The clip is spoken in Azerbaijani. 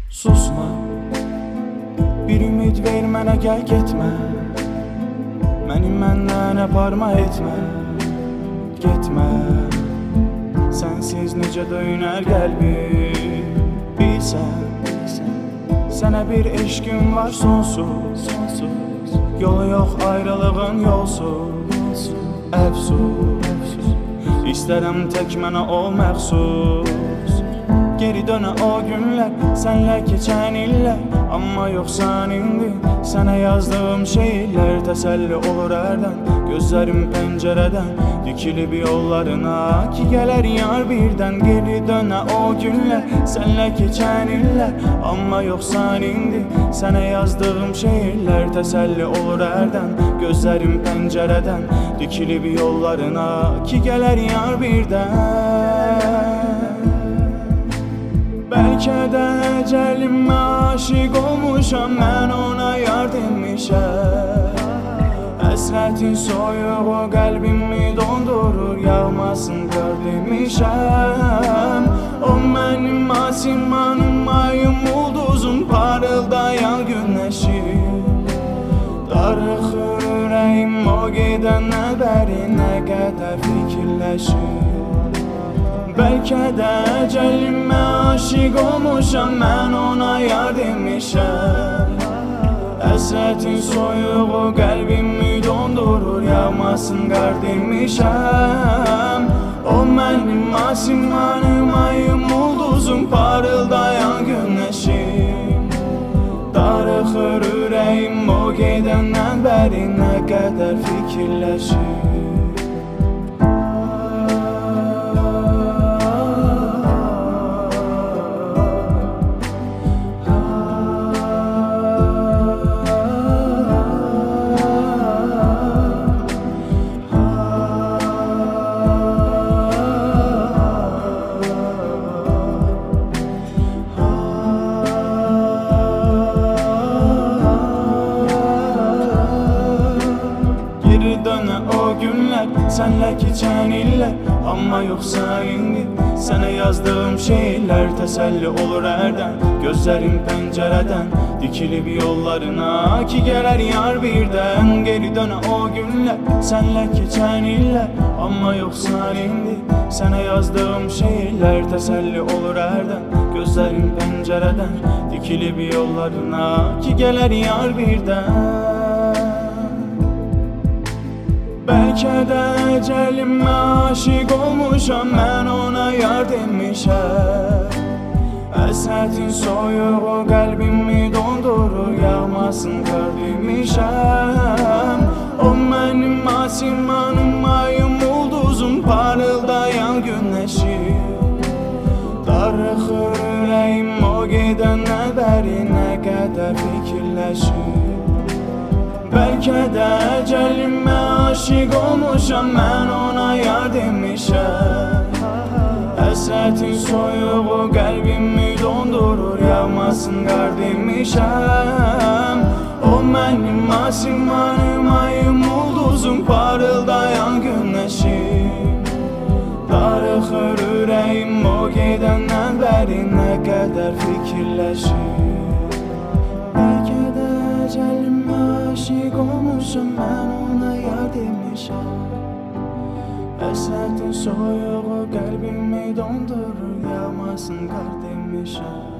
Susma, bir ümid ver mənə, gəl getmə. Məni məndən aparma etmə, getmə. Sənsiz necə döyünər qəlbim, bilsən. Sənə bir eşqim var sonsuz, yolu yox ayrılığın yolsuz. Əfsus, istərəm tək mənə ol məxsus. Geri dönə o günlər, sənlə keçən illər. Amma yoxsan indi, sənə yazdığım şeirlər. Təsəlli olur hərdən, gözlərim pəncərədən dikilib yollarına, ki gələr yar birdən. Geri dönə o günlər, sənlə keçən illər. Amma yoxsan indi, sənə yazdığım şeirlər. Təsəlli olur hərdən, gözlərim pəncərədən dikilib yollarına, ki gələr yar birdən. Bəlkə də əcəlimə aşiq olmuşam, mən ona yar demişəm. Həsrətin soyuğu qəlbimi dondurur, yağmasın qar demişəm. O mənim asimanım, ayım, ulduzum, parıldayan günəşim. Darıxır ürəyim o gedəndən bəri, nə qədər fikirləşir. Bəlkə də əcəlimə aşiq olmuşam, mən ona yar demişəm. Həsrətin soyuğu qəlbimi dondurur, yağmasın qar demişəm. O mənim asimanım, ayım, ulduzum, parıldayan günəşim. Darıxır ürəyim o gedəndən bəri, nə qədər fikirləşir. Sənlə keçən illər, amma yoxsa indi, sənə yazdığım şeirlər. Təsəlli olur hərdən, gözlərim pəncərədən dikilib yollarına, ki gələr yar birdən. Geri dönə o günlər, sənlə keçən illər. Amma yoxsa indi, sənə yazdığım şeirlər. Təsəlli olur hərdən, gözlərim pəncərədən dikilib yollarına, ki gələr yar birdən. Bəlkə də əcəlimə aşiq olmuşam, mən ona yar demişəm. Həsrətin soyuğu qəlbimi dondurur, yağmasın qar demişəm. O mənim asimanım, ayım, ulduzum, parıldayan günəşim. Darıxır ürəyim o gedəndən bəri, nə qədər fikirləşir. Bəlkə də əcəlimə aşiq olmuşam, mən ona yar demişəm. Həsrətin soyuğu qəlbimi dondurur, yağmasın qar demişəm. O mənim asimanım, ayım, ulduzum, parıldayan günəşim. Darıxır ürəyim o gedəndən bəri, nə qədər fikirləşir. Bəlkə də əcəlimə aşiq olmuşam, mən ona yar demişəm. Həsrətin soyuğu qəlbimi dondurur, yağmasın qar demişəm.